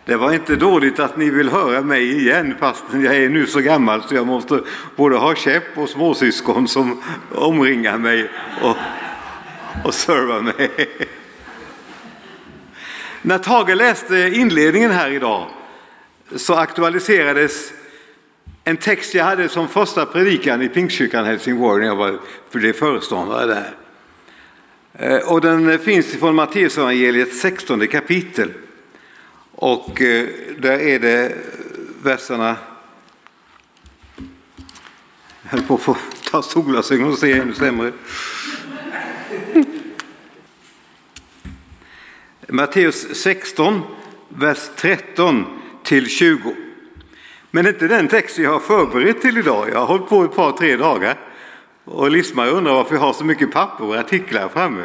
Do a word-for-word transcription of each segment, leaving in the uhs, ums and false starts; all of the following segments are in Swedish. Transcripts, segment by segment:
Det var inte dåligt att ni vill höra mig igen, fast jag är nu så gammal så jag måste både ha käpp och småsyskon som omringar mig och, och servar mig. När Tage läste inledningen här idag så aktualiserades en text jag hade som första predikan i Pingstkyrkan Helsingborg när jag var för det föreståndare där. Och den finns från Matteusevangeliet sextonde kapitel. Och där är det verserna, jag höll på att få ta solglasögon och se ännu sämre. Matteus sexton, vers tretton till tjugo. Men inte den texten jag har förberett till idag. Jag har hållit på ett par, tre dagar. Och Lismar undrar varför jag har så mycket papper och artiklar framme.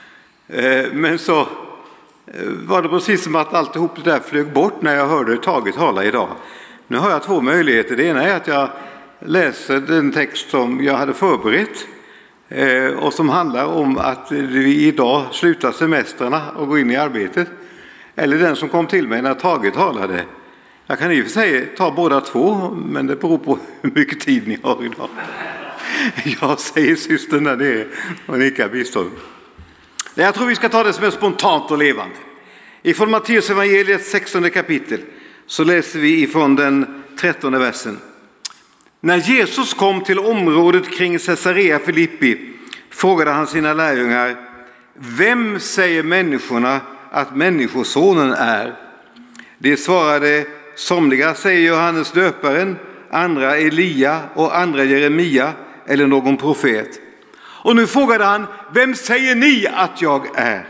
Men så var det precis som att alltihop det där flög bort när jag hörde Tage tala idag. Nu har jag två möjligheter. Det ena är att jag läser den text som jag hade förberett och som handlar om att vi idag slutar semestrarna och går in i arbetet. Eller den som kom till mig när Tage talade. Jag kan i och för sig ta båda två, men det beror på hur mycket tid ni har idag. Jag säger systern där nere och nickar bistånd. Jag tror vi ska ta det som är spontant och levande. Ifrån Matteusevangeliet sextonde kapitel så läser vi ifrån den trettonde versen. När Jesus kom till området kring Caesarea Filippi frågade han sina lärjungar: vem säger människorna att människosonen är? De svarade: somliga säger Johannes döparen, andra Elia och andra Jeremia eller någon profet. Och nu frågade han: vem säger ni att jag är?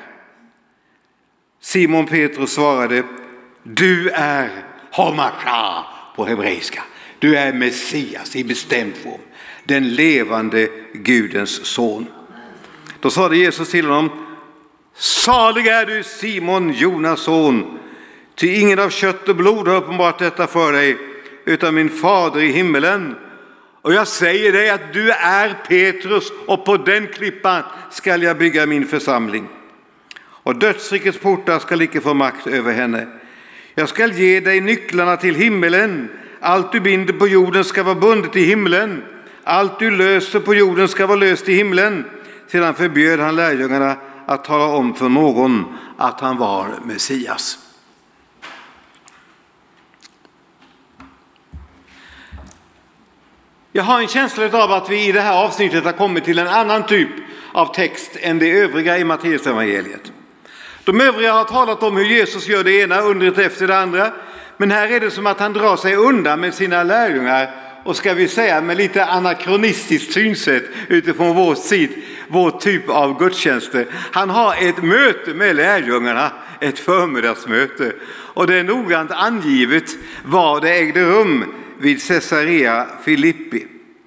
Simon Petrus svarade: du är Hamasha på hebreiska. Du är Messias i bestämd form, den levande Gudens son. Då sade Jesus till honom: salig är du Simon, Jonas son, ty ingen av kött och blod har uppenbart detta för dig, utan min fader i himmelen. Och jag säger dig att du är Petrus, och på den klippan skall jag bygga min församling. Och dödsrikets portar skall icke få makt över henne. Jag skall ge dig nycklarna till himmelen. Allt du binder på jorden ska vara bundet i himlen. Allt du löser på jorden ska vara löst i himlen. Sedan förbjöd han lärjungarna att tala om för någon att han var Messias. Jag har en känsla av att vi i det här avsnittet har kommit till en annan typ av text än det övriga i Matteusevangeliet. De övriga har talat om hur Jesus gör det ena undret efter det andra. Men här är det som att han drar sig undan med sina lärjungar och, ska vi säga med lite anakronistiskt synsätt utifrån vår, sid, vår typ av gudstjänster. Han har ett möte med lärjungarna, ett förmiddagsmöte. Och det är noggrant angivet var det ägde rum vid Caesarea Filippi.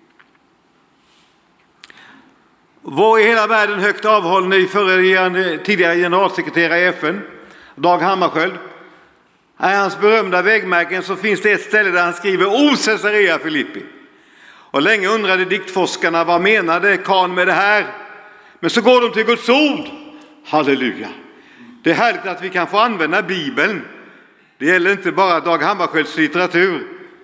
Var i hela världen högt avhållen i förre, tidigare generalsekreterare i F N, Dag Hammarskjöld. Här i hans berömda vägmärken så finns det ett ställe där han skriver O Caesarea Filippi. Och länge undrade diktforskarna, vad menade Kahn med det här? Men så går de till Guds ord. Halleluja! Det är härligt att vi kan få använda Bibeln. Det gäller inte bara Dag Hammarskjölds litteratur.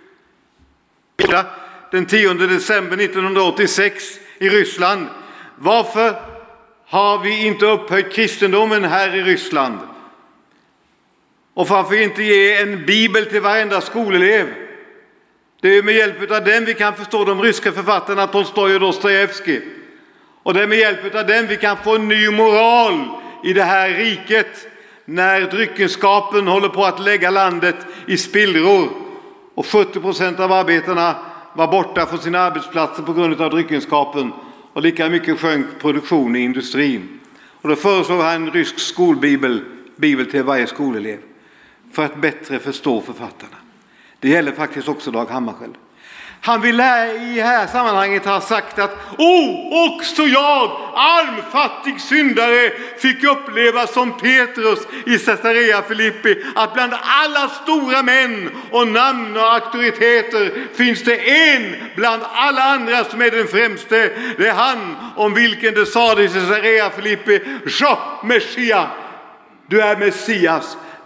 Den tionde december nittonhundraåttiosex i Ryssland. Varför har vi inte upphöjt kristendomen här i Ryssland? Och varför inte ge en bibel till varenda skolelev? Det är med hjälp av den vi kan förstå de ryska författarna Tolstoj och Dostojevskij. Och det är med hjälp av den vi kan få en ny moral i det här riket. När dryckenskapen håller på att lägga landet i spillror. Och sjuttio procent av arbetarna var borta från sina arbetsplatser på grund av dryckenskapen. Och lika mycket sjönk produktion i industrin. Och då föreslog han en rysk skolbibel, bibel till varje skolelev. För att bättre förstå författarna. Det gäller faktiskt också Dag Hammarskjöld. Han vill i det här sammanhanget ha sagt att oh, också jag, armfattig syndare, fick uppleva som Petrus i Caesarea Filippi att bland alla stora män och namn och auktoriteter finns det en bland alla andra som är den främste. Det är han om vilken det sades i Caesarea Filippi: Ja, Messias, du är Messias,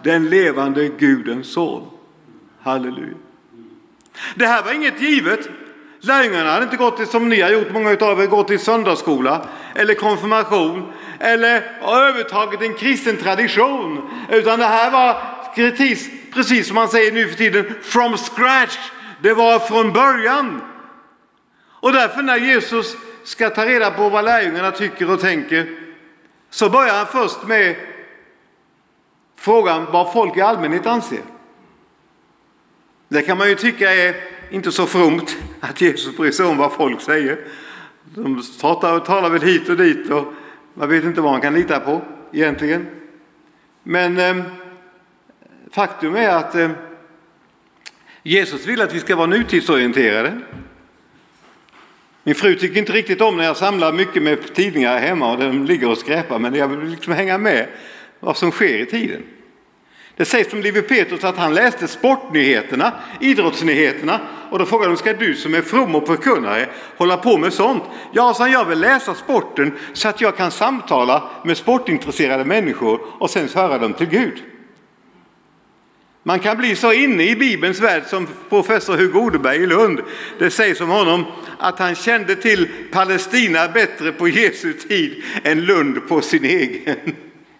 den levande Gudens son. Halleluja. Det här var inget givet. Lärjungarna hade inte gått till, som ni har gjort, många av er, gått till söndagsskola eller konfirmation eller övertagit en kristen tradition. Utan det här var precis, precis som man säger nu för tiden, from scratch. Det var från början. Och därför när Jesus ska ta reda på vad lärjungarna tycker och tänker, så börjar han först med frågan vad folk i allmänhet anser. Det kan man ju tycka är inte så fromt att Jesus bryr sig om vad folk säger. De talar, talar väl hit och dit och man vet inte vad man kan lita på egentligen. Men eh, faktum är att eh, Jesus vill att vi ska vara nutidsorienterade. Min fru tycker inte riktigt om när jag samlar mycket med tidningar hemma och de ligger och skräpar, men jag vill liksom hänga med vad som sker i tiden. Det sägs om Levi Petrus att han läste sportnyheterna, idrottsnyheterna, och då frågade de, ska du som är from och förkunnare hålla på med sånt? Ja, så jag vill läsa sporten så att jag kan samtala med sportintresserade människor och sen föra dem till Gud. Man kan bli så inne i Bibelns värld som professor Hugo Odeberg i Lund. Det sägs om honom att han kände till Palestina bättre på Jesu tid än Lund på sin egen.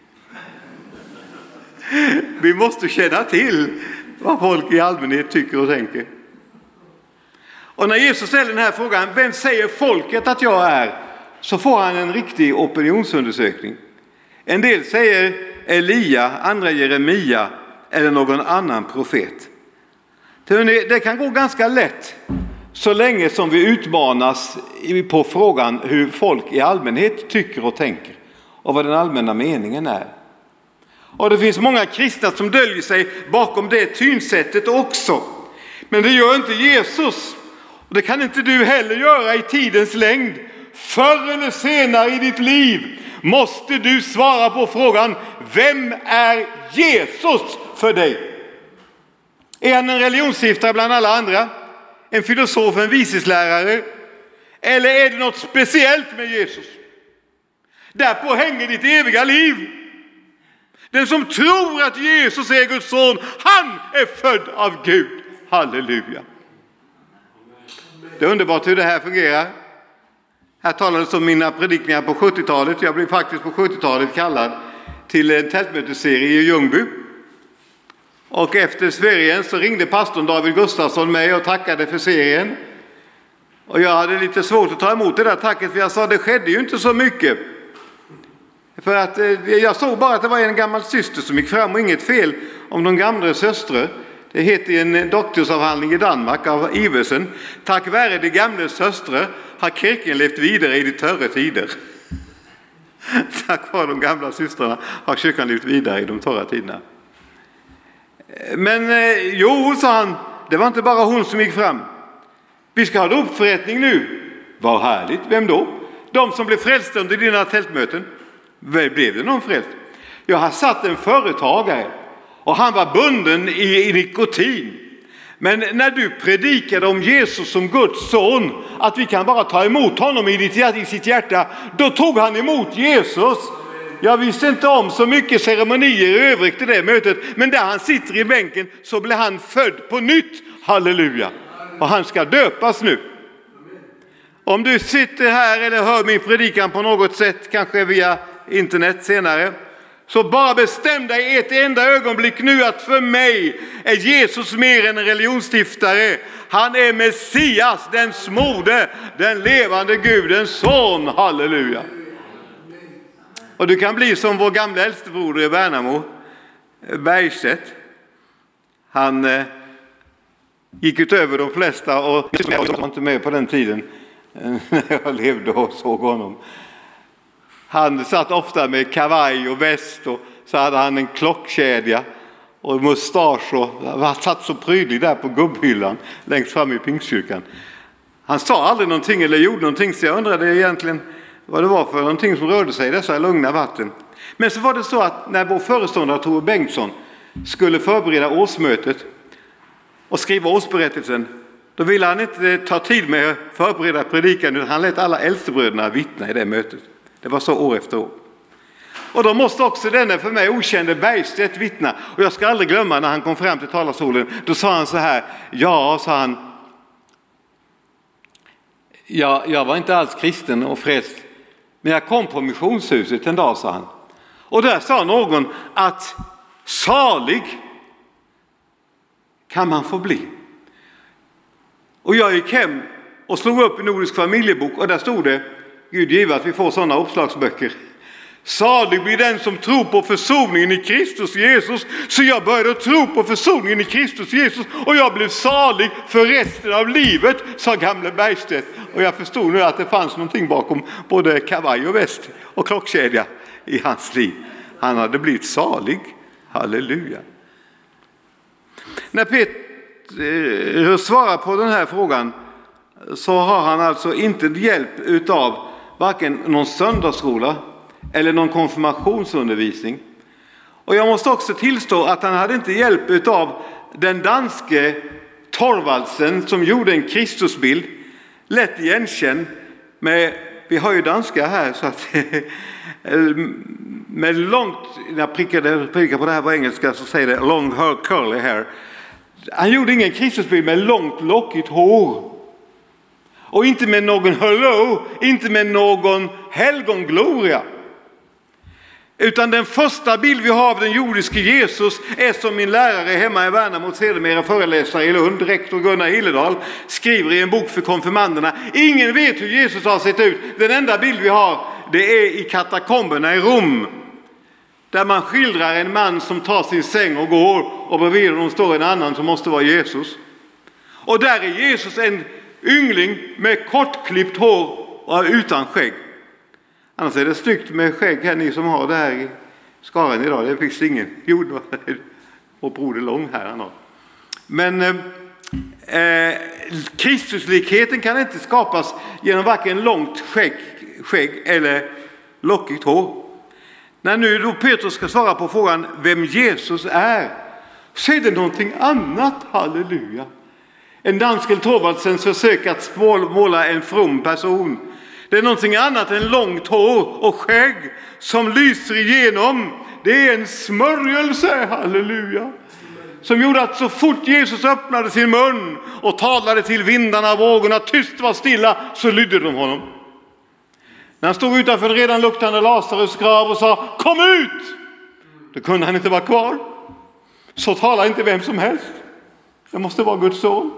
Vi måste känna till vad folk i allmänhet tycker och tänker. Och när Jesus ställer den här frågan, vem säger folket att jag är? Så får han en riktig opinionsundersökning. En del säger Elia, andra Jeremia eller någon annan profet. Det kan gå ganska lätt så länge som vi utmanas på frågan hur folk i allmänhet tycker och tänker och vad den allmänna meningen är. Och det finns många kristna som döljer sig bakom det synsättet också. Men det gör inte Jesus. Och det kan inte du heller göra i tidens längd. Förr eller senare i ditt liv måste du svara på frågan, vem är Jesus för dig? Är han en religionsstiftare bland alla andra? En filosof, en viseslärare? Eller är det något speciellt med Jesus? Därpå hänger ditt eviga liv. Den som tror att Jesus är Guds son, han är född av Gud. Halleluja. Det är underbart hur det här fungerar. Här talades om mina predikningar på sjuttiotalet. Jag blev faktiskt på sjuttiotalet kallad till en tältmötesserie i Ljungby. Och efter serien så ringde pastorn David Gustafsson mig och tackade för serien. Och jag hade lite svårt att ta emot det där tacket, för jag sa det skedde ju inte så mycket. För att eh, jag såg bara att det var en gammal syster som gick fram, och inget fel om de gamla systrar. Det heter i en doktorsavhandling i Danmark av Iversen: tack vare de gamla systrar har kyrkan levt vidare i de törre tider. Tack vare de gamla systrarna har kyrkan levt vidare i de torra tiderna. Men eh, jo, sa han, det var inte bara hon som gick fram. Vi ska ha dopförrättning nu. Vad härligt, vem då? De som blev frälsta under dina tältmöten. Blev det någon frälst? Jag har satt en företagare och han var bunden i, i nikotin. Men när du predikade om Jesus som Guds son, att vi kan bara ta emot honom i, ditt, i sitt hjärta, då tog han emot Jesus. Jag visste inte om så mycket ceremonier i övrigt i det mötet, men där han sitter i bänken så blir han född på nytt. Halleluja. Och han ska döpas nu. Om du sitter här eller hör min predikan på något sätt, kanske via internet senare, så bara bestäm dig ett enda ögonblick nu att för mig är Jesus mer än en religionsstiftare. Han är Messias, den smorde, den levande Gudens son. Halleluja. Och du kan bli som vår gamla äldstebroder i Värnamo, Bergstedt. Han eh, gick utöver de flesta, och jag var inte med på den tiden när jag levde och såg honom. Han satt ofta med kavaj och väst, och så hade han en klockkedja och mustasch, och han satt så prydlig där på gubbhyllan längst fram i Pingstkyrkan. Han sa aldrig någonting eller gjorde någonting, så jag undrade egentligen vad det var för någonting som rörde sig i dessa lugna vatten. Men så var det så att när vår föreståndare Tore Bengtsson skulle förbereda årsmötet och skriva årsberättelsen, då ville han inte ta tid med att förbereda predikan, utan han lät alla äldstebröderna vittna i det mötet. Det var så år efter år. Och då måste också denne för mig okände Bergstedt vittna. Och jag ska aldrig glömma när han kom fram till talarstolen. Då sa han så här, ja, sa han, ja, jag var inte alls kristen och frälst. Men jag kom på missionshuset en dag, sa han. Och där sa någon att salig kan man få bli. Och jag gick hem och slog upp i Nordisk familjebok och där stod det, Gud give att vi får sådana uppslagsböcker. Salig blir den som tror på försoningen i Kristus Jesus. Så jag började tro på försoningen i Kristus Jesus och jag blev salig för resten av livet, sa gamle Bergstedt. Och jag förstod nu att det fanns någonting bakom både kavaj och väst och klockkedja i hans liv. Han hade blivit salig. Halleluja. När Petrus svarar på den här frågan så har han alltså inte hjälp utav varken någon söndagsskola eller någon konfirmationsundervisning. Och jag måste också tillstå att han hade inte hjälp utav den danske Torvaldsen som gjorde en Kristusbild, lätt igenkänd med, vi har ju danska här så att med långt, när jag prickade, prickade på det här på engelska så säger det long hair, curly hair. Han gjorde ingen Kristusbild med långt lockigt hår. Och inte med någon hello, inte med någon helgongloria. Utan den första bild vi har av den jordiske Jesus är som min lärare hemma i Värnamo, sedermera föreläsare i Lund, rektor Gunnar Hilledal, skriver i en bok för konfirmanderna. Ingen vet hur Jesus har sett ut. Den enda bild vi har, det är i katakomberna i Rom. Där man skildrar en man som tar sin säng och går och bredvid honom står en annan som måste vara Jesus. Och där är Jesus en yngling med kortklippt hår och utan skägg. Annars är det snyggt med skägg här, ni som har det här i Skaren idag. Det finns ingen. Jo, och broder lång här han har. Men eh, Kristuslikheten kan inte skapas genom varken långt skägg, skägg eller lockigt hår. När nu då Petrus ska svara på frågan vem Jesus är, så är det någonting annat, halleluja. En dansk Torvaldsens försök att måla en from person. Det är någonting annat än långt hår och skägg som lyser igenom. Det är en smörjelse, halleluja. Som gjorde att så fort Jesus öppnade sin mun och talade till vindarna och vågorna, tyst var stilla, så lydde de honom. När han stod utanför den redan luktande Lazarus grav och sa, kom ut! Då kunde han inte vara kvar. Så talar inte vem som helst. Det måste vara Guds son.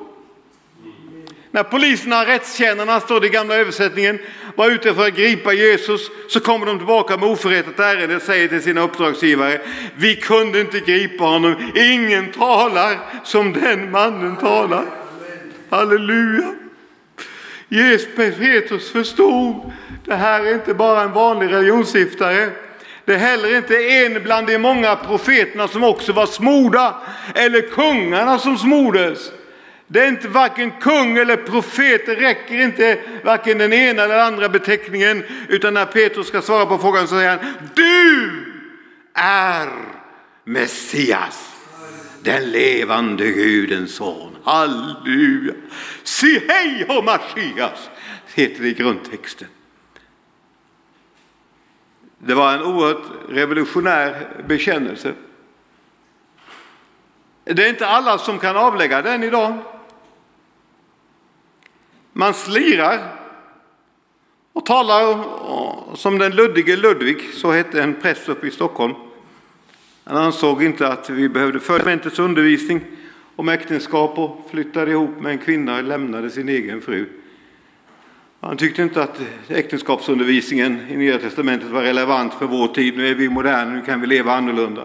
När poliserna, rättskännarna, står det i gamla översättningen, var ute för att gripa Jesus, så kommer de tillbaka med oförrättat ärende och säger till sina uppdragsgivare, vi kunde inte gripa honom. Ingen talar som den mannen talar. Halleluja. Jesus Petrus förstod, det här är inte bara en vanlig religionsstiftare. Det är heller inte en bland de många profeterna som också var smorda, eller kungarna som smordes. Det är inte varken kung eller profet, det räcker inte varken den ena eller andra beteckningen, utan när Petrus ska svara på frågan så säger han, du är Messias, den levande Gudens son. Halleluja. Se hej och Messias, heter det i grundtexten. Det var en oerhört revolutionär bekännelse. Det är inte alla som kan avlägga den idag. Man slirar och talar som den luddige Ludvig, så hette en präst uppe i Stockholm. Han ansåg inte att vi behövde förmentets undervisning om äktenskap och flyttade ihop med en kvinna och lämnade sin egen fru. Han tyckte inte att äktenskapsundervisningen i Nya testamentet var relevant för vår tid. Nu är vi moderna, nu kan vi leva annorlunda.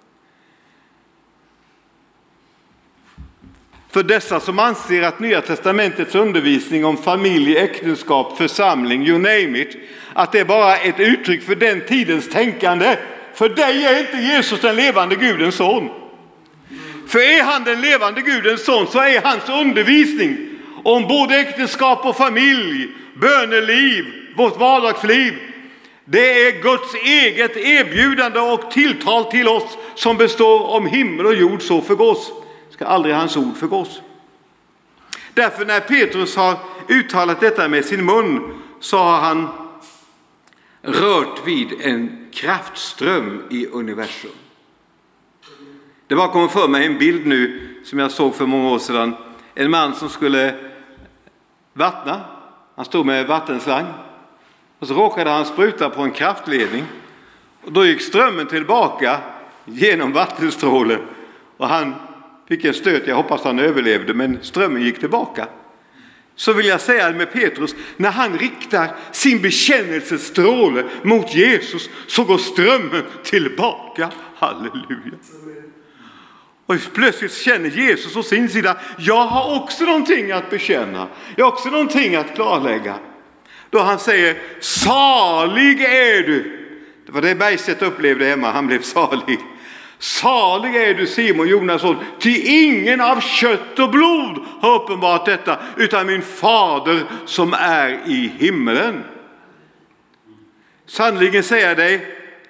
För dessa som anser att Nya testamentets undervisning om familj, äktenskap, församling, you name it, att det är bara ett uttryck för den tidens tänkande. För dig är inte Jesus den levande Gudens son. För är han den levande Gudens son, så är hans undervisning om både äktenskap och familj, böneliv, vårt vardagsliv, det är Guds eget erbjudande och tilltal till oss som består om himmel och jord så förgås. Ska aldrig hans ord förgås. Därför när Petrus har uttalat detta med sin mun, så har han rört vid en kraftström i universum. Det bara kommer för mig en bild nu som jag såg för många år sedan. En man som skulle vattna. Han stod med vattenslang. Och så råkade han spruta på en kraftledning. Och då gick strömmen tillbaka genom vattenstrålen. Och han fick en stöt. Jag hoppas han överlevde, men strömmen gick tillbaka. Så vill jag säga med Petrus, när han riktar sin bekännelsestråle mot Jesus så går strömmen tillbaka. Halleluja. Och plötsligt känner Jesus å sin sida, jag har också någonting att bekänna. Jag har också någonting att klarlägga. Då han säger, salig är du. Det var det Bergstedt upplevde hemma, han blev salig. Salig är du Simon Jonasson, ty ingen av kött och blod har uppenbart detta, utan min fader som är i himmelen. Sannoliken säger jag dig,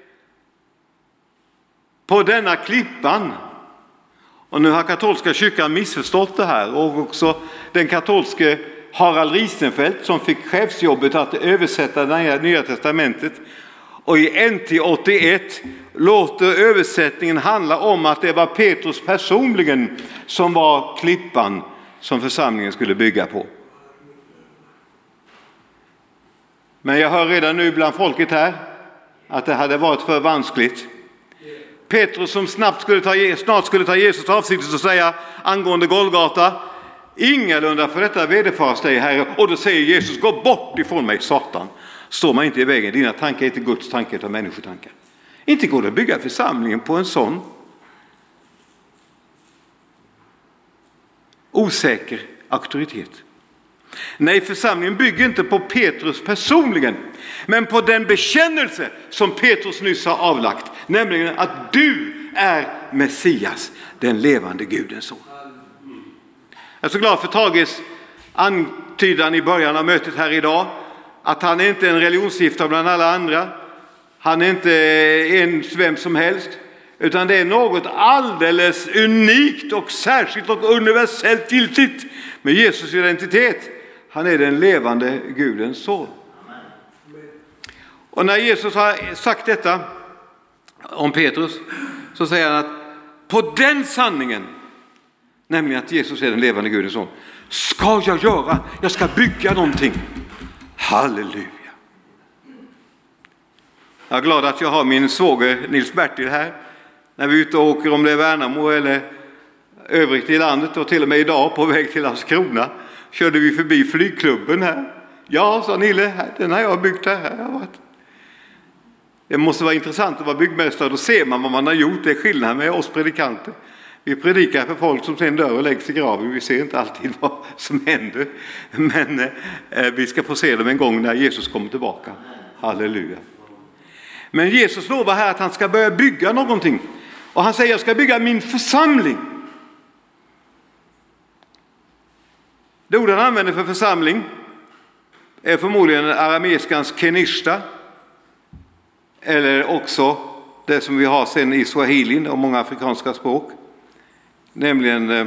på denna klippan, och nu har katolska kyrkan missförstått det här, och också den katolske Harald Riesenfeldt som fick chefsjobbet att översätta det nya testamentet. Och i N T åttioett låter översättningen handla om att det var Petrus personligen som var klippan som församlingen skulle bygga på. Men jag hör redan nu bland folket här att det hade varit för vanskligt. Petrus som snabbt skulle ta, snart skulle ta Jesus avsikt och säga angående Golgata, ingalunda för detta vederfaras dig, Herre. Och då säger Jesus, gå bort ifrån mig, Satan. Står man inte i vägen, dina tankar är inte Guds tankar utan människotankar. Inte går det att bygga församlingen på en sån osäker auktoritet. Nej, församlingen bygger inte på Petrus personligen, men på den bekännelse som Petrus nyss har avlagt, nämligen att du är Messias, den levande Gudens son. Jag är så glad för Tages antydan i början av mötet här idag, att han är inte en religionsgiftare bland alla andra. Han är inte en vem som helst, utan det är något alldeles unikt och särskilt och universellt giltigt med Jesus identitet. Han är den levande Gudens son. Och när Jesus har sagt detta om Petrus så säger han att på den sanningen, nämligen att Jesus är den levande Gudens son, ska jag göra, jag ska bygga någonting. Halleluja. Jag är glad att jag har min svåger Nils Bertil här. När vi är ute och åker, om det är Värnamo eller övrigt i landet, och till och med idag på väg till Landskrona körde vi förbi flygklubben här. Ja, sa Nille, den har jag byggt här. här jag varit. Det måste vara intressant att vara byggmästare. Då ser man vad man har gjort. Det är skillnad med oss predikanter. Vi predikar för folk som sen dör och läggs i graven. Vi ser inte alltid vad som händer. Men eh, vi ska få se dem en gång när Jesus kommer tillbaka. Halleluja. Men Jesus lovar här att han ska börja bygga någonting. Och han säger, jag ska bygga min församling. Det ord han använder för församling är förmodligen arameiskans kenishta. Eller också det som vi har sen i swahilin och många afrikanska språk. Nämligen eh,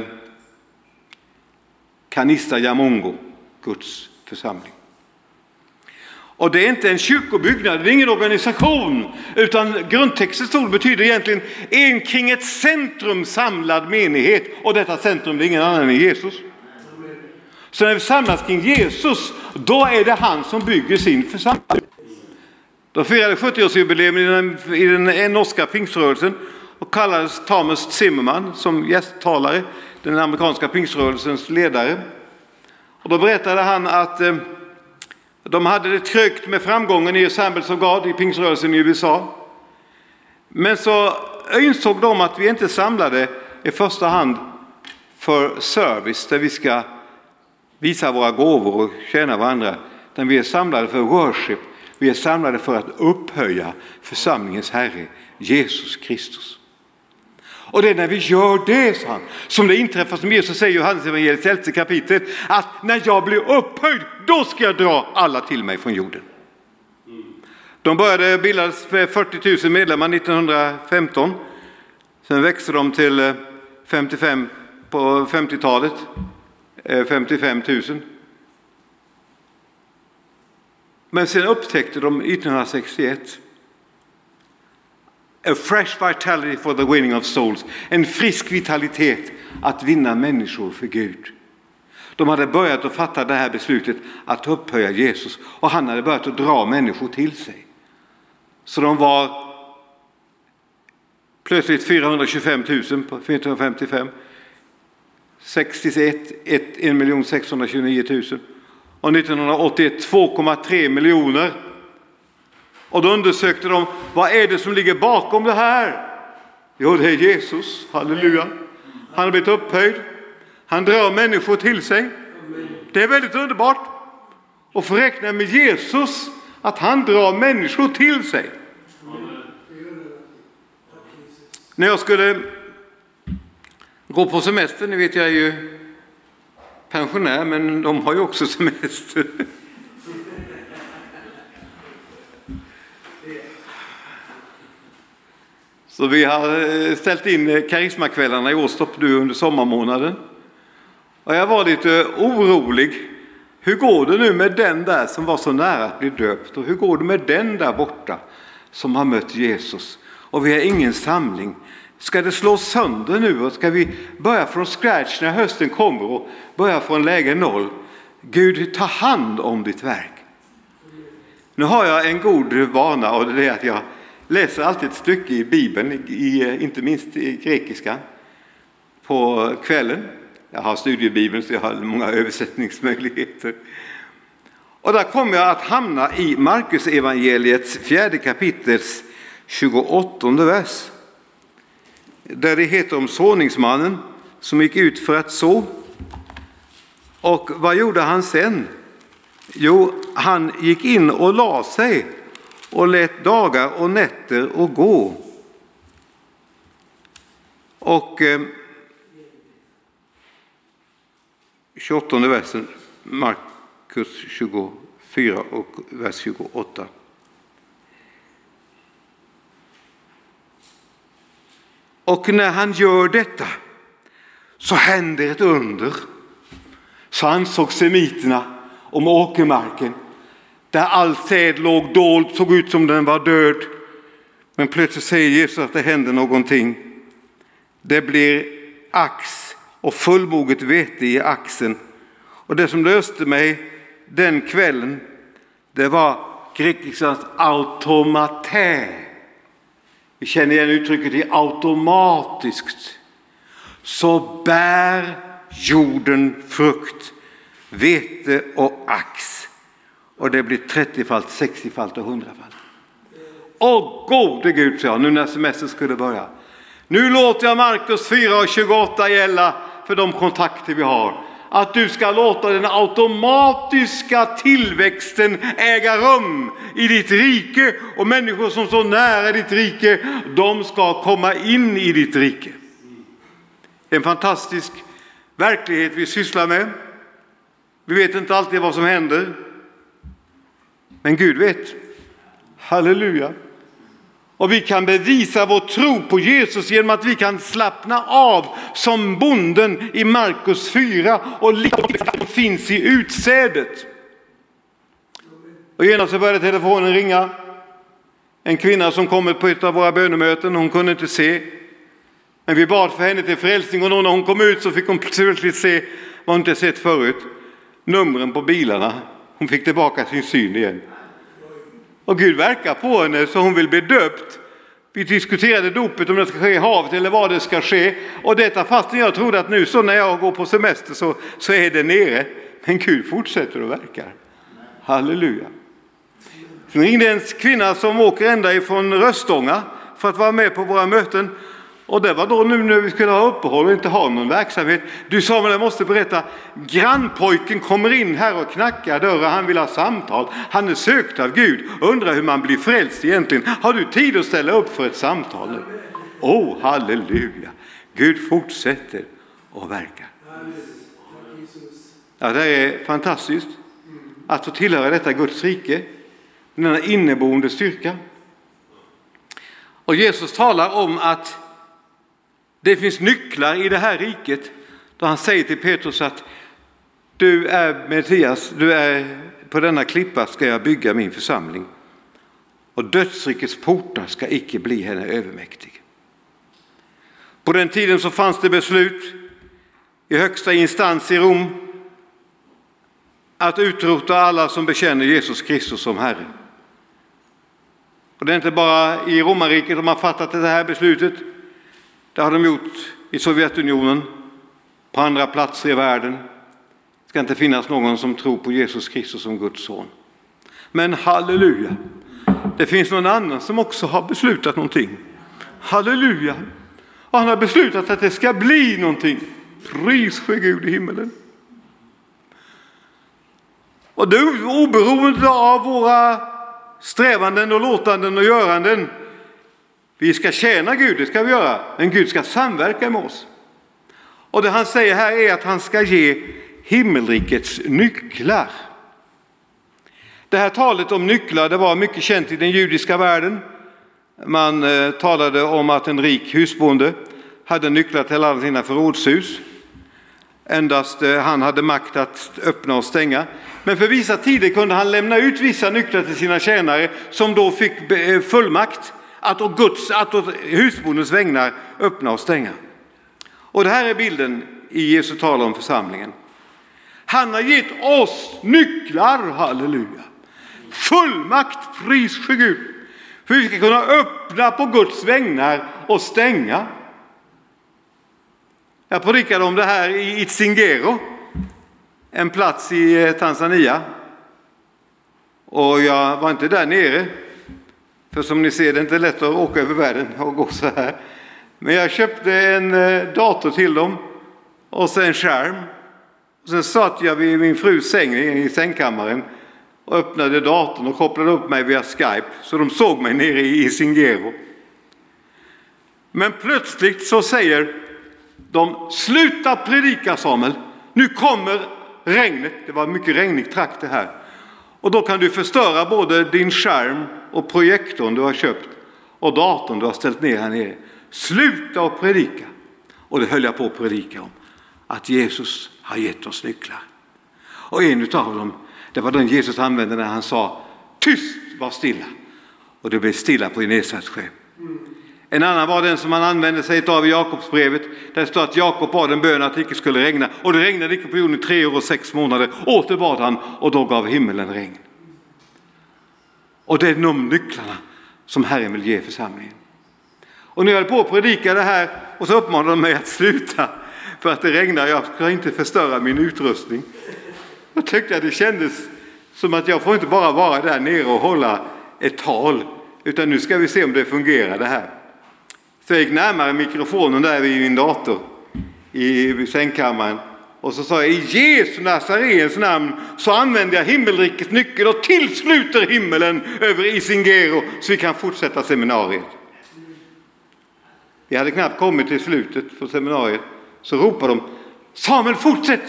kanista ya Mungu, Guds församling. Och det är inte en kyrkobyggnad, det är ingen organisation, utan grundtextens ord betyder egentligen en kring ett centrum samlad menighet. Och detta centrum är ingen annan än Jesus. Så när vi samlas kring Jesus, då är det han som bygger sin församling. De firade sjuttioårsjubileum i den, i den norska pingströrelsen och kallades Thomas Zimmerman som gästtalare, den amerikanska pingströrelsens ledare. Och då berättade han att eh, de hade det trögt med framgången i Assemblies of God i pingströrelsen i U S A. Men så insåg de att vi inte samlade i första hand för service där vi ska visa våra gåvor och tjäna varandra. Utan vi är samlade för worship. Vi är samlade för att upphöja församlingens Herre, Jesus Kristus. Och det är när vi gör det, så han, som det inträffar, som Jesus säger i Johannes evangeliets elfte kapitel, att när jag blir upphöjd, då ska jag dra alla till mig från jorden. De började bildas med fyrtio tusen medlemmar nittonhundrafemton. Sen växte de till femtiofem på femtiotalet, femtiofem tusen. Men sen upptäckte de nittonhundrasextioett A fresh vitality for the winning of souls. En frisk vitalitet att vinna människor för Gud. De hade börjat att fatta det här beslutet att upphöja Jesus. Och han hade börjat att dra människor till sig. Så de var plötsligt fyrahundratjugofem tusen på nittonhundrafemtiofem. sextioett, en miljon sexhundratjugonio tusen. Och nittonhundraåttioett två komma tre miljoner. Och då undersökte de, vad är det som ligger bakom det här? Jo, det är Jesus. Halleluja. Han har blivit upphöjd. Han drar människor till sig. Det är väldigt underbart. Och få räkna med Jesus, att han drar människor till sig. När jag skulle gå på semester, ni vet jag är ju pensionär, men de har ju också semester. Så vi har ställt in karismakvällarna i Åstorp nu under sommarmånaden. Och jag var lite orolig. Hur går det nu med den där som var så nära att bli döpt? Och hur går det med den där borta som har mött Jesus? Och vi har ingen samling. Ska det slå sönder nu? Och ska vi börja från scratch när hösten kommer och börja från läge noll? Gud, ta hand om ditt verk. Nu har jag en god vana, och det är att jag läser alltid ett stycke i Bibeln, i, inte minst i grekiska, på kvällen. Jag har studiebibeln så jag har många översättningsmöjligheter. Och där kommer jag att hamna i Markus evangeliets fjärde kapitels tjugoåttonde vers. Där det heter om såningsmannen som gick ut för att så. Och vad gjorde han sen? Jo, han gick in och la sig och lät dagar och nätter och gå. Och eh, tjugoåttonde versen, Markus tjugofyra och vers tjugoåtta. Och när han gör detta så händer ett under. Så ansåg semiterna om åkermarken, där all säd låg dold, såg ut som den var död. Men plötsligt säger Jesus att det händer någonting. Det blir ax och fullmoget vete i axen. Och det som löste mig den kvällen, det var grekisans automaté. Vi känner igen uttrycket i automatiskt. Så bär jorden frukt, vete och ax. Och det blir trettiofalt, sextiofalt och hundrafalt. Åh gode Gud, sa jag, nu när semestern skulle börja. Nu låter jag Markus fyra och tjugoåtta gälla för de kontakter vi har. Att du ska låta den automatiska tillväxten äga rum i ditt rike. Och människor som står nära ditt rike, de ska komma in i ditt rike. En fantastisk verklighet vi sysslar med. Vi vet inte alltid vad som händer. Men Gud vet. Halleluja. Och vi kan bevisa vår tro på Jesus genom att vi kan slappna av som bonden i Markus fyra och liksom finns i utsädet. Och genast så började telefonen ringa. En kvinna som kommit på ett av våra bönemöten, hon kunde inte se. Men vi bad för henne till frälsning, och när hon kom ut så fick hon plötsligt se vad hon inte sett förut. Numren på bilarna. Hon fick tillbaka sin syn igen. Och Gud verkar på henne så hon vill bli döpt. Vi diskuterade dopet, om det ska ske i havet eller vad det ska ske. Och detta fastän jag trodde att nu så när jag går på semester så, så är det nere. Men Gud fortsätter och verkar. Halleluja. Sen ringde en kvinna som åker ända ifrån Röstånga för att vara med på våra möten. Och det var då nu när vi skulle ha uppehåll och inte ha någon verksamhet. Du sa, men jag måste berätta. Grannpojken kommer in här och knackar dörren. Han vill ha samtal. Han är sökt av Gud. Undrar hur man blir frälst egentligen. Har du tid att ställa upp för ett samtal nu? Åh, oh, halleluja. Gud fortsätter och verkar. Ja, det är fantastiskt att få tillhöra detta Guds rike. Denna inneboende styrka. Och Jesus talar om att det finns nycklar i det här riket, då han säger till Petrus att du är Mattias, du är på denna klippa ska jag bygga min församling. och dödsrikets portar ska icke bli henne övermäktig. På den tiden så fanns det beslut i högsta instans i Rom att utrota alla som bekänner Jesus Kristus som Herre. Och det är inte bara i romarriket de har fattat det här beslutet. Det har de gjort i Sovjetunionen, på andra platser i världen. Det ska inte finnas någon som tror på Jesus Kristus som Guds son. Men halleluja, det finns någon annan som också har beslutat någonting. Halleluja, och han har beslutat att det ska bli någonting. Pris för Gud i himmelen. Och det är oberoende av våra strävanden och låtanden och göranden. Vi ska tjäna Gud, det ska vi göra. Men Gud ska samverka med oss. Och det han säger här är att han ska ge himmelrikets nycklar. Det här talet om nycklar, det var mycket känt i den judiska världen. Man eh, talade om att en rik husbonde hade nycklar till alla sina förrådshus. Endast eh, han hade makt att öppna och stänga. Men för vissa tider kunde han lämna ut vissa nycklar till sina tjänare som då fick eh, fullmakt att å Guds, att å husbondens vägnar öppna och stänga. Och det här är bilden i Jesu tal om församlingen. Han har gett oss nycklar, halleluja. Fullmakt, pris för Gud. För vi ska kunna öppna på Guds vägnar och stänga. Jag predikade om det här i Itsingero, en plats i Tanzania. Och jag var inte där nere. För som ni ser, det är inte lätt att åka över världen och gå så här. Men jag köpte en dator till dem och sen en skärm. Och sen satt jag vid min frus säng i sängkammaren och öppnade datorn och kopplade upp mig via Skype. Så de såg mig nere i Itsingero. Men plötsligt så säger de: sluta predika, Samuel. Nu kommer regnet. Det var mycket regnig trakt det här. Och då kan du förstöra både din skärm och projektorn du har köpt och datorn du har ställt ner här nere. Sluta och predika. Och det höll jag på att predika om. Att Jesus har gett oss nycklar. Och en utav dem, det var den Jesus använde när han sa: tyst, var stilla. Och det blev stilla på Genesarets sjö. En annan var den som han använde sig av i Jakobsbrevet. Där det står att Jakob bad en bön att det inte skulle regna. Och det regnade inte på jorden i tre år och sex månader. Åter bad han och då gav himmelen regn. Och det är de nycklarna som Herren vill ge församlingen. Och när jag höll på att predika det här och så uppmanade de mig att sluta för att det regnar. Jag ska inte förstöra min utrustning. Då tyckte jag det kändes som att jag får inte bara vara där nere och hålla ett tal. Utan nu ska vi se om det fungerar det här. Så jag gick närmare mikrofonen där vid min dator i sängkammaren. Och så sa jag: i Jesu Nazarens namn så använder jag himmelrikets nyckel och tillsluter himmelen över Itsingero så vi kan fortsätta seminariet. Vi hade knappt kommit till slutet på seminariet. Så ropade de: Samuel, fortsätt!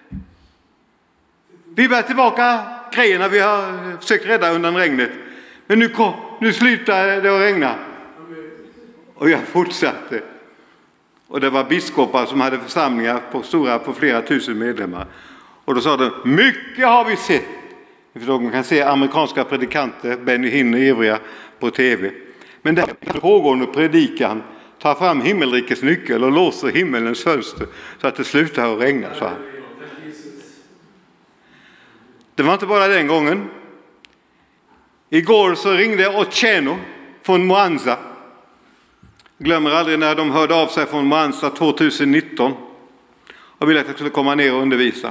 Vi bär tillbaka grejerna vi har försökt rädda undan regnet. Men nu, kom, nu slutar det att regna. Och jag fortsatte. Och det var biskopar som hade församlingar på stora, på flera tusen medlemmar. Och då sa de: mycket har vi sett. Man kan se amerikanska predikanter, Benny Hinn ivriga på tv. Men där pågående predikan tar fram himmelrikets nyckel och låser himmelens fönster så att det slutar att regna, så här. Det var inte bara den gången. Igår så ringde Otieno från Mwanza. Jag glömmer aldrig när de hörde av sig från Mwanza tjugonitton och ville att jag skulle komma ner och undervisa.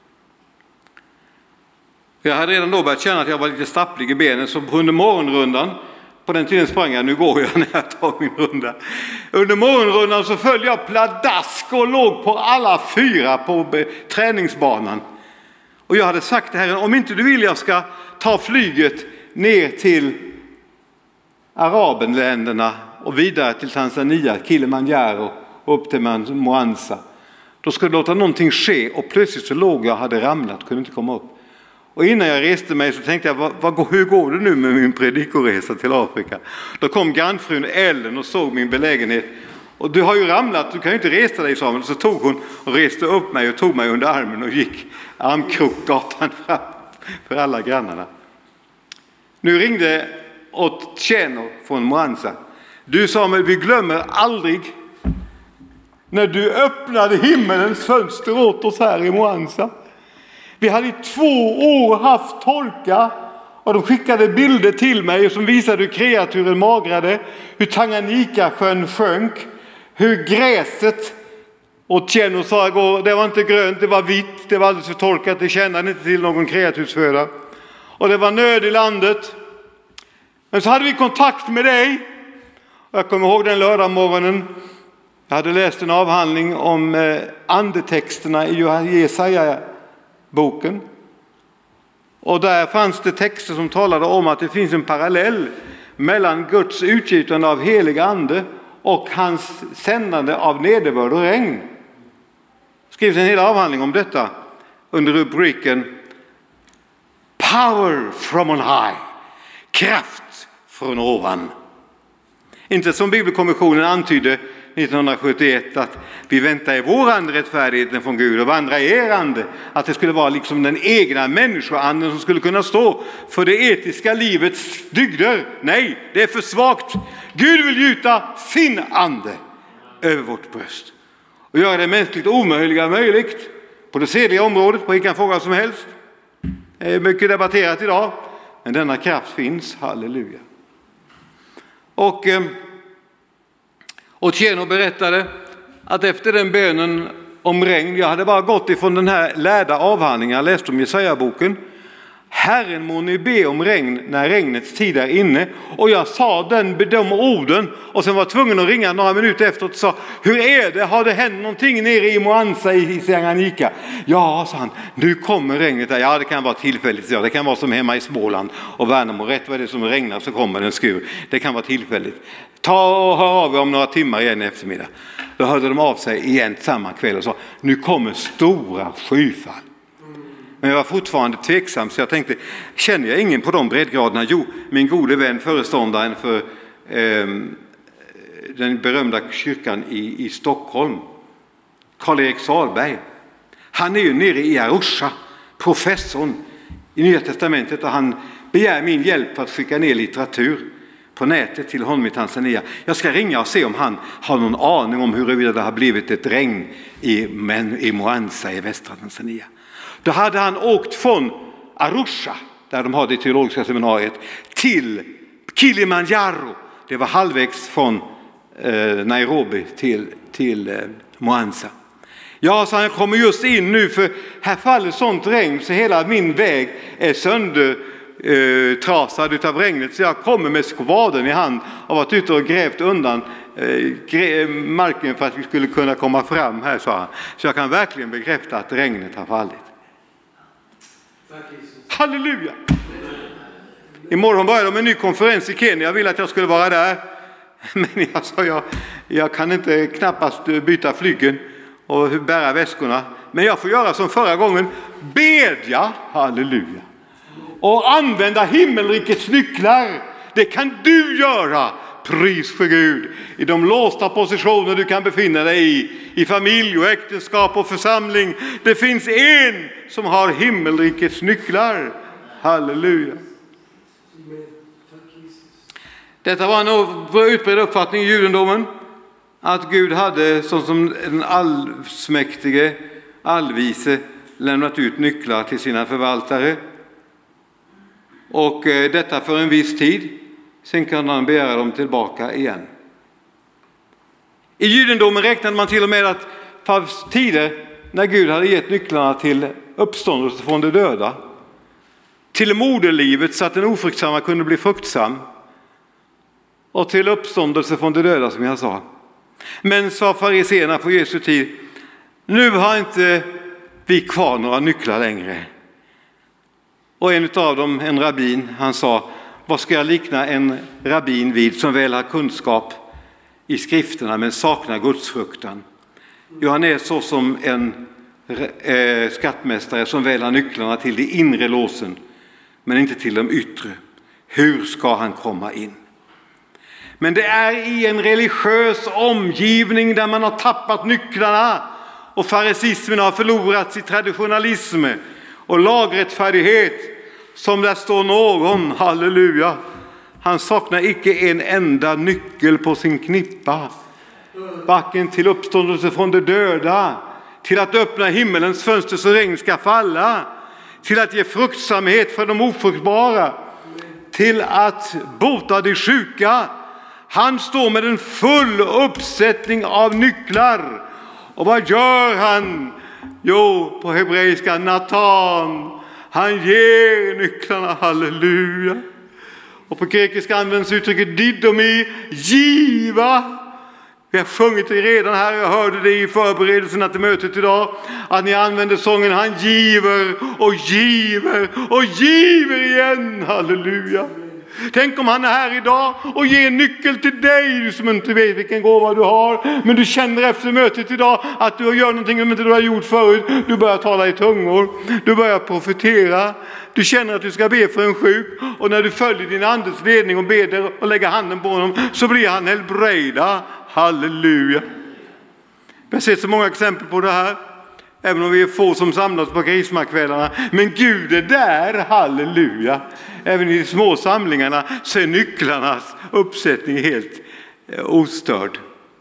Jag hade redan då börjat känna att jag var lite stapplig i benen, så under morgonrundan, på den tiden sprang jag, nu går jag när jag tar min runda. Under morgonrundan så följde jag pladask och låg på alla fyra på träningsbanan. Och jag hade sagt till Herren: om inte du vill jag ska ta flyget ner till Arabenländerna och vidare till Tanzania, Kilimanjaro och upp till Mwanza. Då skulle låta någonting ske, och plötsligt så låg jag, hade ramlat, kunde inte komma upp. Och innan jag reste mig så tänkte jag: vad, vad, hur går det nu med min predikoresa till Afrika? Då kom grannfrun Ellen och såg min belägenhet. Och du har ju ramlat, du kan ju inte resa dig, Samuel. Så tog hon och reste upp mig och tog mig under armen och gick armkrokgatan fram för alla grannarna. Nu ringde Otieno från Mwanza. Du Samuel, vi glömmer aldrig när du öppnade himmelens fönster åt oss här i Mwanza. Vi hade i två år haft tolka och de skickade bilder till mig som visade hur kreaturen magrade, hur Tanganyika-sjön sjönk, hur gräset, och Otieno sa igår, det var inte grönt, det var vitt, det var alldeles för torkat, det kände inte till någon kreatursföda. Och det var nöd i landet. Men så hade vi kontakt med dig. Jag kommer ihåg den lördag morgonen. Jag hade läst en avhandling om eh, andetexterna i Jesaja-boken. Och där fanns det texter som talade om att det finns en parallell mellan Guds utgjutande av helig ande och hans sändande av nederbörd och regn. Det skrivs en hel avhandling om detta under rubriken Power from on high. Kraft från ovan. Inte som Bibelkommissionen antydde nittonhundrasjuttioett att vi väntar i vår ande rättfärdigheten från Gud och vandrar i er ande. Att det skulle vara liksom den egna människoanden som skulle kunna stå för det etiska livets dygder. Nej, det är för svagt. Gud vill gjuta sin ande över vårt bröst och göra det mänskligt omöjliga möjligt på det sedliga området, på vilken fråga som helst. Det är mycket debatterat idag, men denna kraft finns. Halleluja. Och eh, Otieno berättade att efter den bönen om regn, jag hade bara gått ifrån den här lärda avhandlingen jag läste om Jesaja-boken. Herren må nu be om regn när regnets tid är inne. Och jag sa den, de orden och sen var tvungen att ringa några minuter efteråt och sa, hur är det? Har det hänt någonting nere i Mwanza i Tanganyika? Ja, sa han, nu kommer regnet där. Ja, det kan vara tillfälligt. Ja, det kan vara som hemma i Småland och Värnamo. Rätt vad det är som regnar så kommer en skur. Det kan vara tillfälligt. Ta och hör av er om några timmar igen i eftermiddag. Då hörde de av sig igen samma kväll och sa, nu kommer stora skyfall. Men jag var fortfarande tveksam, så jag tänkte, känner jag ingen på de breddgraderna? Jo, min gode vän, föreståndaren för eh, den berömda kyrkan i, i Stockholm, Karl-Erik Salberg. Han är ju nere i Arusha, professorn i Nya testamentet, och han begär min hjälp för att skicka ner litteratur på nätet till honom i Tanzania. Jag ska ringa och se om han har någon aning om huruvida det har blivit ett regn i, i Mwanza i västra Tanzania. Då hade han åkt från Arusha, där de har det teologiska seminariet, till Kilimanjaro. Det var halvvägs från eh, Nairobi till, till eh, Mwanza. Ja, så han kommer just in nu, för här faller sånt regn så hela min väg är sönder eh, trasad utav regnet. Så jag kommer med skvaden i hand och varit ute och grävt undan eh, grä, marken för att vi skulle kunna komma fram här, sa han. Så jag kan verkligen bekräfta att regnet har fallit. Halleluja! Imorgon börjar de en ny konferens i Kenya. Jag ville att jag skulle vara där. Men jag sa, jag, jag kan inte knappast byta flygen och bära väskorna. Men jag får göra som förra gången. Bedja, halleluja. Och använda himmelrikets nycklar. Det kan du göra. Pris för Gud. I de låsta positioner du kan befinna dig i. I familj och äktenskap och församling. Det finns en som har himmelrikets nycklar. Halleluja. Detta var en utbredd uppfattning i judendomen. Att Gud hade, såsom som en allsmäktige, allvise, lämnat ut nycklar till sina förvaltare. Och detta för en viss tid. Sen kan han begära dem tillbaka igen. I judendomen räknade man till och med att fanns tider när Gud hade gett nycklarna till uppståndelse från de döda, till moderlivet så att den ofruktsamma kunde bli fruktsam, och till uppståndelse från de döda, som jag sa. Men sa fariseerna på Jesu tid, nu har inte vi kvar några nycklar längre. Och en av dem, en rabbin, han sa, vad ska jag likna en rabbin vid som väl har kunskap i skrifterna men saknar gudsfruktan? Jo, han är så som en eh, skattmästare som väl har nycklarna till de inre låsen men inte till de yttre. Hur ska han komma in? Men det är i en religiös omgivning där man har tappat nycklarna och farisismen har förlorat sin traditionalism och lagrättfärdighet, som där står någon, halleluja, Han saknar icke en enda nyckel på sin knippa. Varken till uppståndelse från de döda, till att öppna himmelens fönster så regn ska falla, till att ge fruktsamhet för de ofruktbara, till att bota de sjuka. Han står med en full uppsättning av nycklar. Och vad gör han? Jo, på hebreiska Natan. Han ger nycklarna, halleluja. Och på grekiska används uttrycket didomi, giva. Vi har sjungit det redan här, jag hörde det i förberedelserna till mötet idag, att ni använder sången han giver och giver och giver igen, halleluja. Tänk om han är här idag och ger en nyckel till dig, du som inte vet vilken gåva du har, men du känner efter mötet idag att du gör någonting som inte du har gjort förut. Du börjar tala i tungor, du börjar profetera, du känner att du ska be för en sjuk, och när du följer din andes ledning och ber och lägger handen på honom så blir han helbrejda, halleluja. Vi har sett så många exempel på det här, även om vi är få som samlas på karismakvällarna. Men Gud är där, halleluja. Även i de små samlingarna så är nycklarnas uppsättning helt ostörd.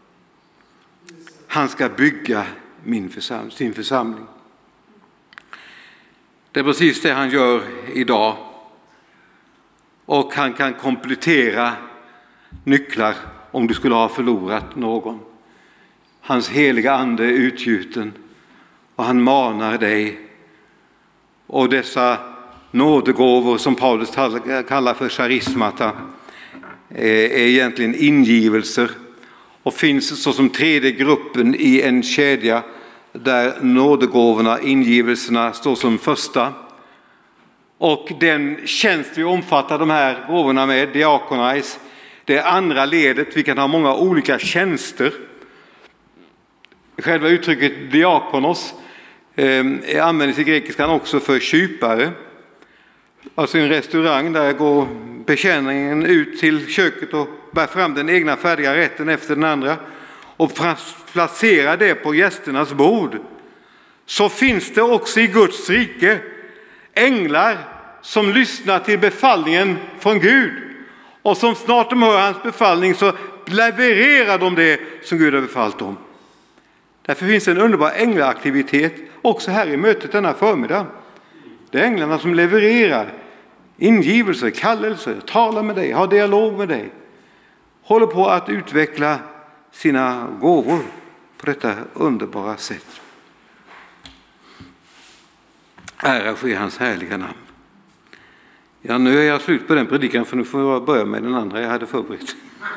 Han ska bygga min försam- sin församling. Det är precis det han gör idag. Och han kan komplettera nycklar om du skulle ha förlorat någon. Hans heliga ande är utgjuten. Och han manar dig. Och dessa nådegåvor som Paulus kallar för charismata är egentligen ingivelser. Och finns så som tredje gruppen i en kedja där nådegåvorna, ingivelserna, står som första. Och den tjänst vi omfattar de här gåvorna med, diakonais, det är andra ledet. Vi kan ha många olika tjänster. Själva uttrycket diakonos eh, används i grekiskan också för kypare. Alltså en restaurang där går betjäningen ut till köket och bär fram den egna färdiga rätten efter den andra och placerar det på gästernas bord. Så finns det också i Guds rike änglar som lyssnar till befallningen från Gud. Och som snart de hör hans befallning så levererar de det som Gud har befallt dem. Därför finns en underbar änglaaktivitet också här i mötet denna förmiddag. Det är änglarna som levererar ingivelser, kallelser, talar med dig, har dialog med dig. Håller på att utveckla sina gåvor på detta underbara sätt. Ära ske hans härliga namn. Ja, nu är jag slut på den predikan, för nu får jag börja med den andra jag hade förberett.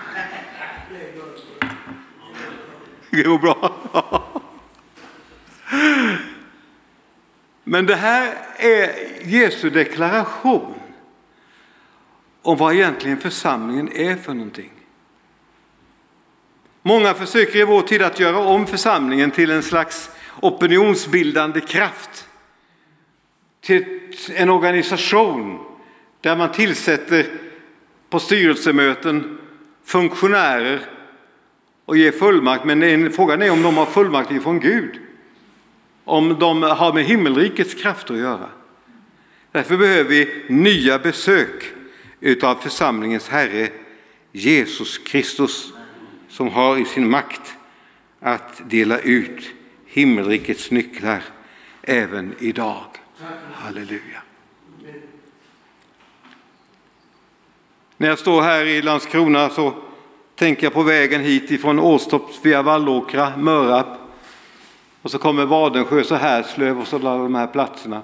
Det går bra. Men det här är Jesu deklaration om vad egentligen församlingen är för någonting. Många försöker i vår tid att göra om församlingen till en slags opinionsbildande kraft. Till en organisation där man tillsätter på styrelsemöten funktionärer och ger fullmakt. Men frågan är om de har fullmakt ifrån Gud. Om de har med himmelrikets krafter att göra. Därför behöver vi nya besök utav församlingens Herre Jesus Kristus, som har i sin makt att dela ut himmelrikets nycklar även idag. Halleluja. När jag står här i Landskrona så tänker jag på vägen hit ifrån Åstorp via Vallåkra, Mörarp. Och så kommer Vadensjö, så Härslöv och så alla de här platserna.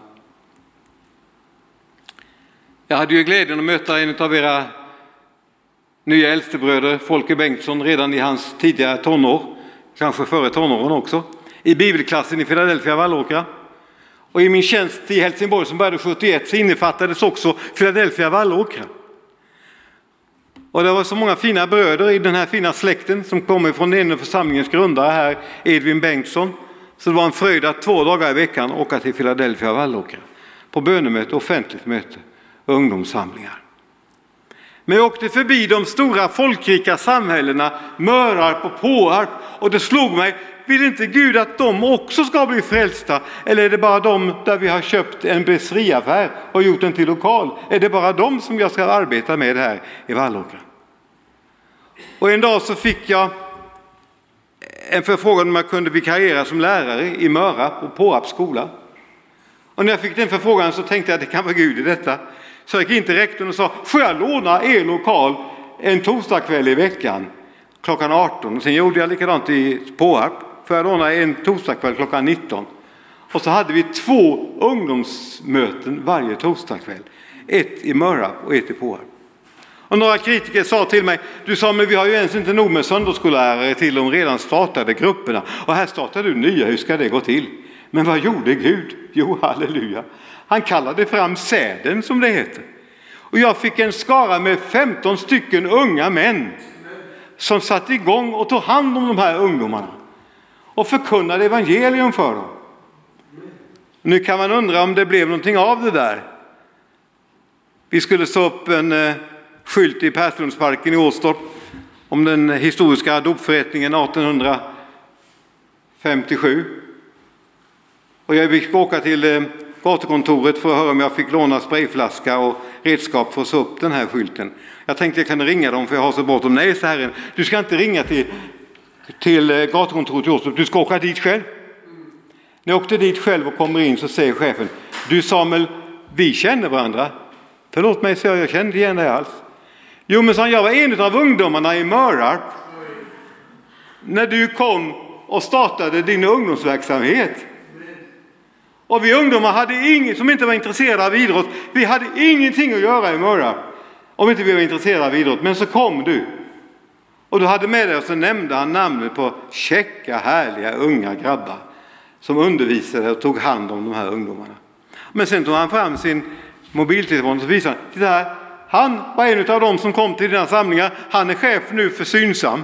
Jag hade ju glädjen att möta en av era nya äldstebröder, Folke Bengtsson, redan i hans tidiga tonår, kanske före tonåren också, i bibelklassen i Philadelphia, Vallåkra. Och i min tjänst i Helsingborg som började sjuttioett så innefattades också Philadelphia, Vallåkra. Och det var så många fina bröder i den här fina släkten som kommer från en av församlingens grundare här, Edvin Bengtsson. Så det var en fröjd att två dagar i veckan åka till Philadelphia, Vallåkra på bönemöte, offentligt möte, ungdomssamlingar. Men jag åkte förbi de stora folkrika samhällena, Mörarp och Påarp, och det slog mig, Vill inte Gud att de också ska bli frälsta? Eller är det bara de där vi har köpt en bräseriaffär och gjort den till lokal? Är det bara de som jag ska arbeta med här i Vallåkra? Och en dag så fick jag en förfrågan om jag kunde vikariera som lärare i Möra på Påarps skola. Och när jag fick den förfrågan så tänkte jag att det kan vara Gud i detta. Så jag gick in till rektorn och sa, får jag låna er lokal en torsdagkväll i veckan klockan arton? Och sen gjorde jag likadant i Påarp. Får jag låna en torsdagkväll klockan nitton? Och så hade vi två ungdomsmöten varje torsdagkväll. Ett i Möra och ett i Påarp. Och några kritiker sa till mig, du sa, men vi har ju ens inte nog med söndagsskollärare till de redan startade grupperna. Och här startar du nya, hur ska det gå till? Men vad gjorde Gud? Jo, halleluja. Han kallade fram säden, som det heter. Och jag fick en skara med femton stycken unga män som satt igång och tog hand om de här ungdomarna och förkunnade evangelium för dem. Nu kan man undra om det blev någonting av det där. Vi skulle stå upp en eh, skylt i Perslundsparken i Åstorp om den historiska dopförrättningen arton femtiosju. Och jag fick åka till eh, gatukontoret för att höra om jag fick låna sprayflaska och redskap för att så upp den här skylten. Jag tänkte jag kan ringa dem för jag har så bråttom. Nej, så här, du ska inte ringa till, till eh, gatukontoret i Åstorp, du ska åka dit själv. När jag åkte dit själv och kommer in så säger chefen, du Samuel, vi känner varandra. Förlåt mig, så jag, jag kände igen dig alls. Jo, men så jag var en av ungdomarna i Mörarp när du kom och startade din ungdomsverksamhet. Och vi ungdomar hade inget, som inte var intresserade av idrott, vi hade ingenting att göra i Mörarp om inte vi var intresserade av idrott. Men så kom du. Och du hade med dig och så nämnde han namnet på käcka, härliga, unga grabbar som undervisade och tog hand om de här ungdomarna. Men sen tog han fram sin mobiltelefon och så visade han, titta här, han var en av dem som kom till dina samlingar. Han är chef nu för Synsam,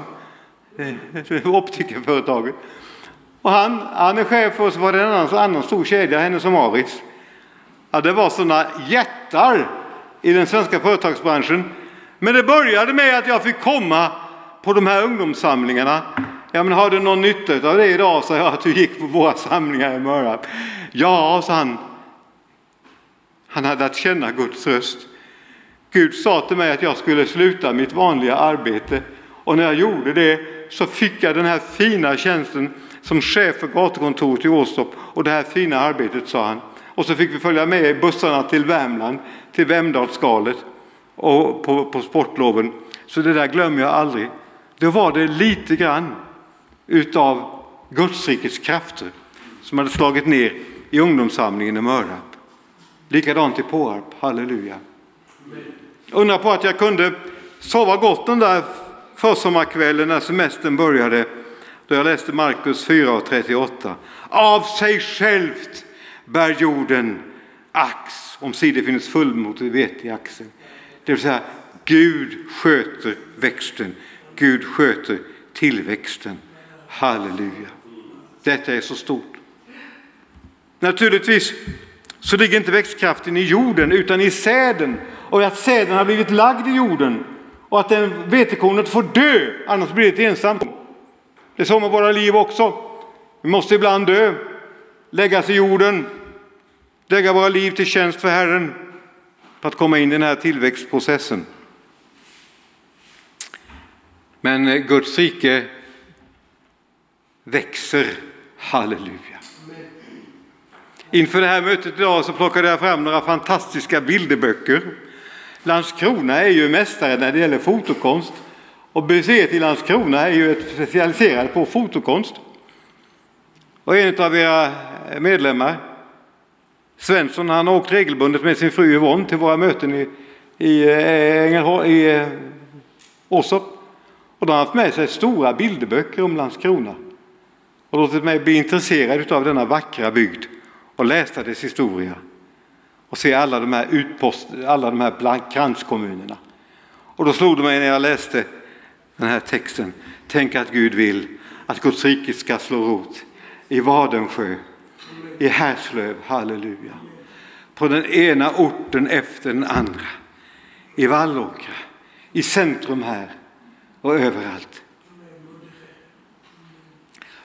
optikerföretaget. Och han, han är chef för oss, var det en annan, annan stor kedja, henne som Maurits. Ja, det var sådana jättar i den svenska företagsbranschen. Men det började med att jag fick komma på de här ungdomssamlingarna. Ja, men har du någon nytta av det idag? Så jag att du gick på våra samlingar i Mörarp. Ja, sa han. Han hade att känna Guds röst. Gud sa till mig att jag skulle sluta mitt vanliga arbete. Och när jag gjorde det så fick jag den här fina tjänsten som chef för gatukontoret i Åstorp. Och det här fina arbetet, sa han. Och så fick vi följa med i bussarna till Värmland, till Vemdalsskalet och på, på sportloven. Så det där glömmer jag aldrig. Då var det lite grann utav Gudsrikets krafter som hade slagit ner i ungdomssamlingen i Mörarp. Likadant i Påarp, halleluja. Undrar på att jag kunde sova gott den där försommarkvällen när semestern började, då jag läste Markus fyra och trettioåtta. Av sig självt bär jorden ax, om sidor finns fullmot och vet i axeln. Det vill säga, Gud sköter växten. Gud sköter tillväxten. Halleluja. Detta är så stort. Naturligtvis så ligger inte växtkraften i jorden utan i säden. Och att säden har blivit lagd i jorden. Och att den vetekornet får dö, annars blir det ensamt. Det är så med våra liv också. Vi måste ibland dö. Läggas i jorden. Lägga våra liv till tjänst för Herren. För att komma in i den här tillväxtprocessen. Men Guds rike växer. Halleluja. Inför det här mötet idag så plockade jag fram några fantastiska bilderböcker. Landskrona är ju mästare när det gäller fotokonst. Och museet i Landskrona är ju ett specialiserat på fotokonst. Och en av era medlemmar, Svensson, han har åkt regelbundet med sin fru Yvonne till våra möten i, i, Ängelholm, i Åstorp. Och de har haft med sig stora bilderböcker om Landskrona. Och låtit mig bli intresserad av denna vackra bygd och läsa dess historia. Och se alla de här utpost, alla de här kranskommunerna. Och då slog det mig när jag läste den här texten. Tänk att Gud vill att Guds rike ska slå rot i Vadensjö, i Härslöv, halleluja. På den ena orten efter den andra. I Vallåkra, i centrum här och överallt.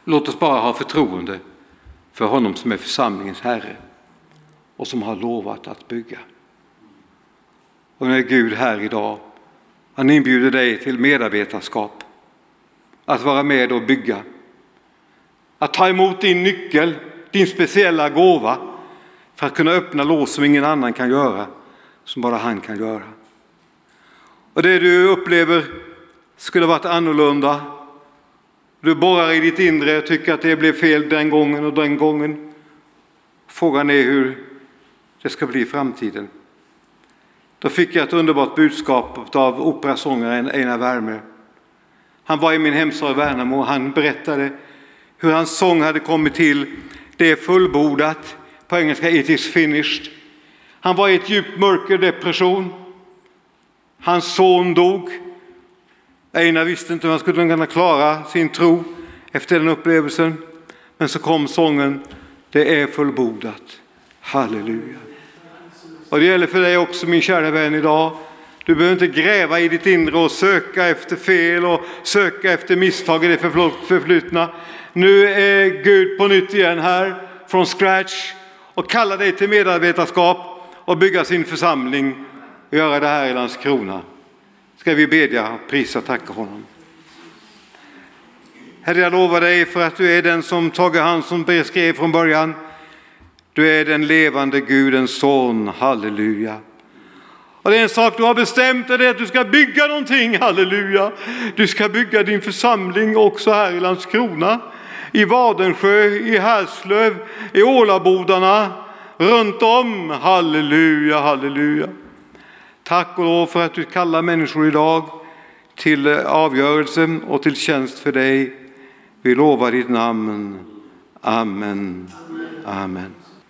låt oss bara ha förtroende för honom som är församlingens Herre och som har lovat att bygga. Och nu är Gud här idag. Han inbjuder dig till medarbetarskap. Att vara med och bygga. Att ta emot din nyckel, din speciella gåva för att kunna öppna lås som ingen annan kan göra, som bara han kan göra. Och det du upplever skulle varit annorlunda. Du borrar i ditt inre och tycker att det blev fel den gången och den gången. Frågan är hur det ska bli i framtiden. Då fick jag ett underbart budskap av operasångaren Einar Wärme. Han var i min hemstad Värnamo och han berättade hur hans sång hade kommit till. Det är fullbordat. På engelska, it is finished. Han var i ett djupt mörker, depression. Hans son dog. Einar visste inte hur han skulle kunna klara sin tro efter den upplevelsen. Men så kom sången, det är fullbordat. Halleluja. Och det gäller för dig också, min kära vän, idag. Du behöver inte gräva i ditt inre och söka efter fel och söka efter misstag i det förflutna. Nu är Gud på nytt igen här från scratch och kallar dig till medarbetarskap och bygga sin församling och göra det här i Landskrona. Ska vi bedja, prisa och tacka honom. Herre, jag lovar dig för att du är den som Tage Hansson beskrev från början. Du är den levande Gudens son, halleluja. Och det är en sak du har bestämt, det är att du ska bygga någonting, halleluja. Du ska bygga din församling också här i Landskrona, i Vadensjö, i Härslöv, i Ålabodarna, runt om, halleluja, halleluja. Tack och lov för att du kallar människor idag till avgörelse och till tjänst för dig. Vi lovar ditt namn. Amen. Amen.